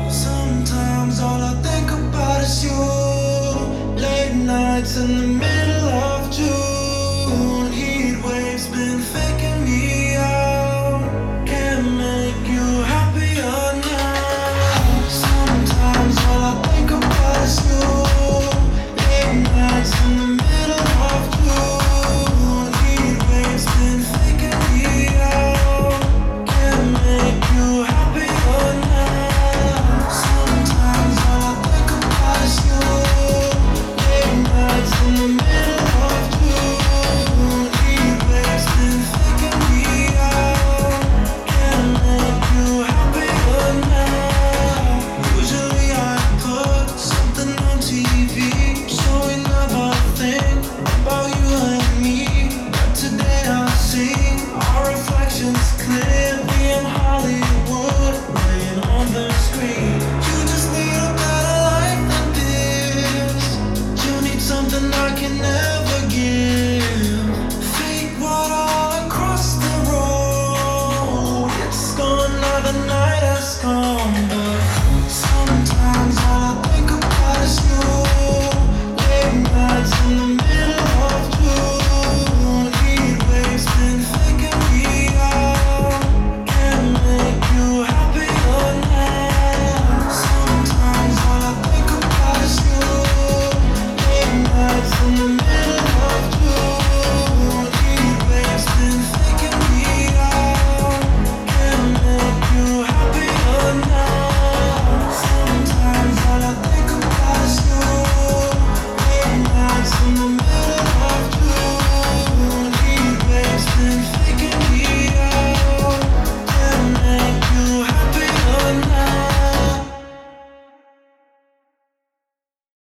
Sometimes all I think about is you. Late nights in the middle of June. Heat waves been faking me out. Can't make you happier now. Sometimes all I think about is you. Late nights in the middle of June. Heat waves been faking me out. Can't make you happier now. Sometimes all I think about is you. Late nights in the middle of June. Heat waves been faking me out. Can't make you happier now. Usually I put something on TV, so we never think about you and me. But today I see our reflections clearly in Hollywood, playing on the screen. You just need a better life than this. You need something I can never give. Fake water all across the road. It's gone now, the night has come, but